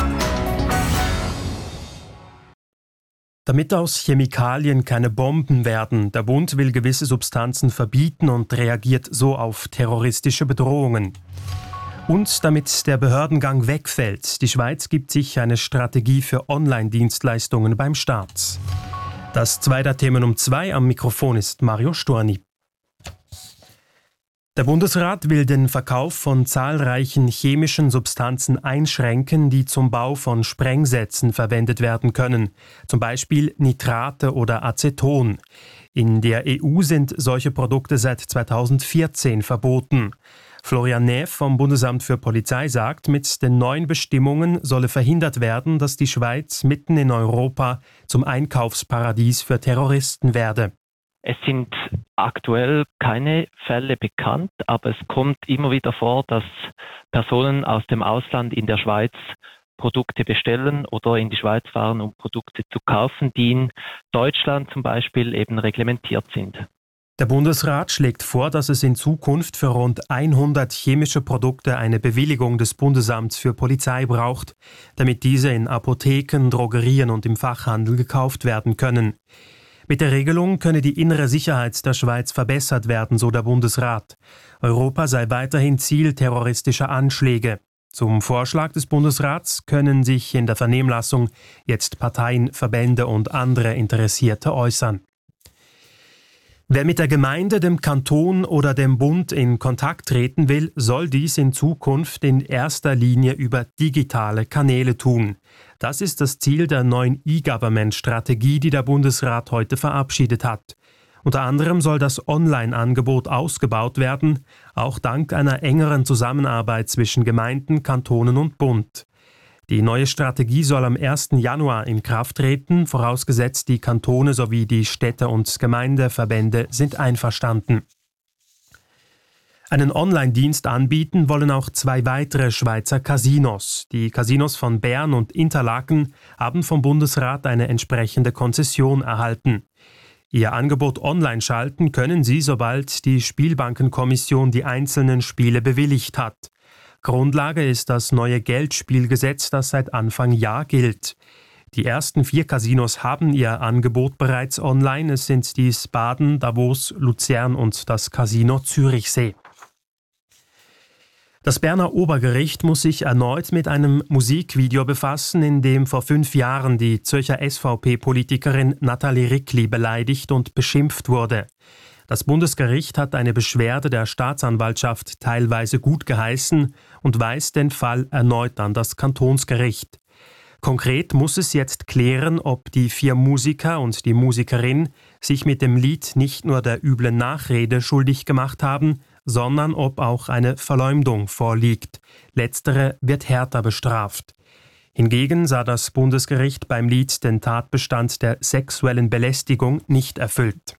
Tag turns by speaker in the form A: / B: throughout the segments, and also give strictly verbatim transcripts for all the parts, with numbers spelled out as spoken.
A: Damit aus Chemikalien keine Bomben werden, der Bund will gewisse Substanzen verbieten und reagiert so auf terroristische Bedrohungen. Und damit der Behördengang wegfällt, die Schweiz gibt sich eine Strategie für Online-Dienstleistungen beim Staat. Das zwei der Themen um zwei, am Mikrofon ist Mario Storni. Der Bundesrat will den Verkauf von zahlreichen chemischen Substanzen einschränken, die zum Bau von Sprengsätzen verwendet werden können, zum Beispiel Nitrate oder Aceton. In der E U sind solche Produkte seit zweitausendvierzehn verboten. Florian Näf vom Bundesamt für Polizei sagt, mit den neuen Bestimmungen solle verhindert werden, dass die Schweiz mitten in Europa zum Einkaufsparadies für Terroristen werde.
B: Es sind aktuell keine Fälle bekannt, aber es kommt immer wieder vor, dass Personen aus dem Ausland in der Schweiz Produkte bestellen oder in die Schweiz fahren, um Produkte zu kaufen, die in Deutschland zum Beispiel eben reglementiert sind.
A: Der Bundesrat schlägt vor, dass es in Zukunft für rund hundert chemische Produkte eine Bewilligung des Bundesamts für Polizei braucht, damit diese in Apotheken, Drogerien und im Fachhandel gekauft werden können. Mit der Regelung könne die innere Sicherheit der Schweiz verbessert werden, so der Bundesrat. Europa sei weiterhin Ziel terroristischer Anschläge. Zum Vorschlag des Bundesrats können sich in der Vernehmlassung jetzt Parteien, Verbände und andere Interessierte äußern. Wer mit der Gemeinde, dem Kanton oder dem Bund in Kontakt treten will, soll dies in Zukunft in erster Linie über digitale Kanäle tun. Das ist das Ziel der neuen E-Government-Strategie, die der Bundesrat heute verabschiedet hat. Unter anderem soll das Online-Angebot ausgebaut werden, auch dank einer engeren Zusammenarbeit zwischen Gemeinden, Kantonen und Bund. Die neue Strategie soll am ersten Januar in Kraft treten, vorausgesetzt die Kantone sowie die Städte- und Gemeindeverbände sind einverstanden. Einen Online-Dienst anbieten wollen auch zwei weitere Schweizer Casinos. Die Casinos von Bern und Interlaken haben vom Bundesrat eine entsprechende Konzession erhalten. Ihr Angebot online schalten können sie, sobald die Spielbankenkommission die einzelnen Spiele bewilligt hat. Grundlage ist das neue Geldspielgesetz, das seit Anfang Jahr gilt. Die ersten vier Casinos haben ihr Angebot bereits online. Es sind dies Baden, Davos, Luzern und das Casino Zürichsee. Das Berner Obergericht muss sich erneut mit einem Musikvideo befassen, in dem vor fünf Jahren die Zürcher S V P-Politikerin Nathalie Rickli beleidigt und beschimpft wurde. Das Bundesgericht hat eine Beschwerde der Staatsanwaltschaft teilweise gut geheißen und weist den Fall erneut an das Kantonsgericht. Konkret muss es jetzt klären, ob die vier Musiker und die Musikerin sich mit dem Lied nicht nur der üblen Nachrede schuldig gemacht haben, sondern ob auch eine Verleumdung vorliegt. Letztere wird härter bestraft. Hingegen sah das Bundesgericht beim Lied den Tatbestand der sexuellen Belästigung nicht erfüllt.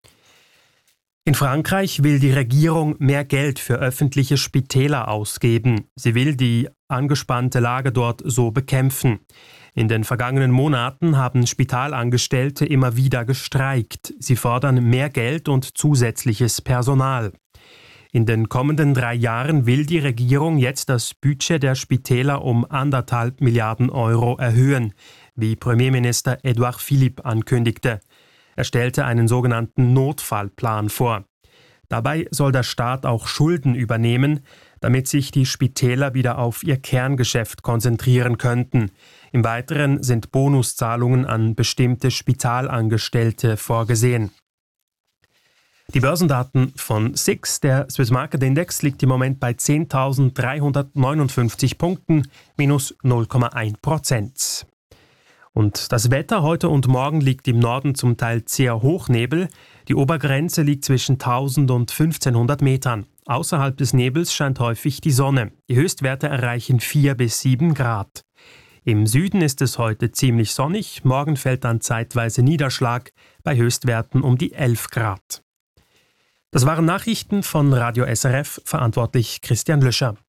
A: In Frankreich will die Regierung mehr Geld für öffentliche Spitäler ausgeben. Sie will die angespannte Lage dort so bekämpfen. In den vergangenen Monaten haben Spitalangestellte immer wieder gestreikt. Sie fordern mehr Geld und zusätzliches Personal. In den kommenden drei Jahren will die Regierung jetzt das Budget der Spitäler um anderthalb Milliarden Euro erhöhen, wie Premierminister Edouard Philippe ankündigte. Er stellte einen sogenannten Notfallplan vor. Dabei soll der Staat auch Schulden übernehmen, damit sich die Spitäler wieder auf ihr Kerngeschäft konzentrieren könnten. Im Weiteren sind Bonuszahlungen an bestimmte Spitalangestellte vorgesehen. Die Börsendaten von S I X, der Swiss Market Index, liegt im Moment bei zehntausenddreihundertneunundfünfzig Punkten, minus null Komma eins Prozent. Und das Wetter heute und morgen liegt im Norden zum Teil zäher Hochnebel. Die Obergrenze liegt zwischen tausend und fünfzehnhundert Metern. Außerhalb des Nebels scheint häufig die Sonne. Die Höchstwerte erreichen vier bis sieben Grad. Im Süden ist es heute ziemlich sonnig. Morgen fällt dann zeitweise Niederschlag bei Höchstwerten um die elf Grad. Das waren Nachrichten von Radio S R F, verantwortlich Christian Löscher.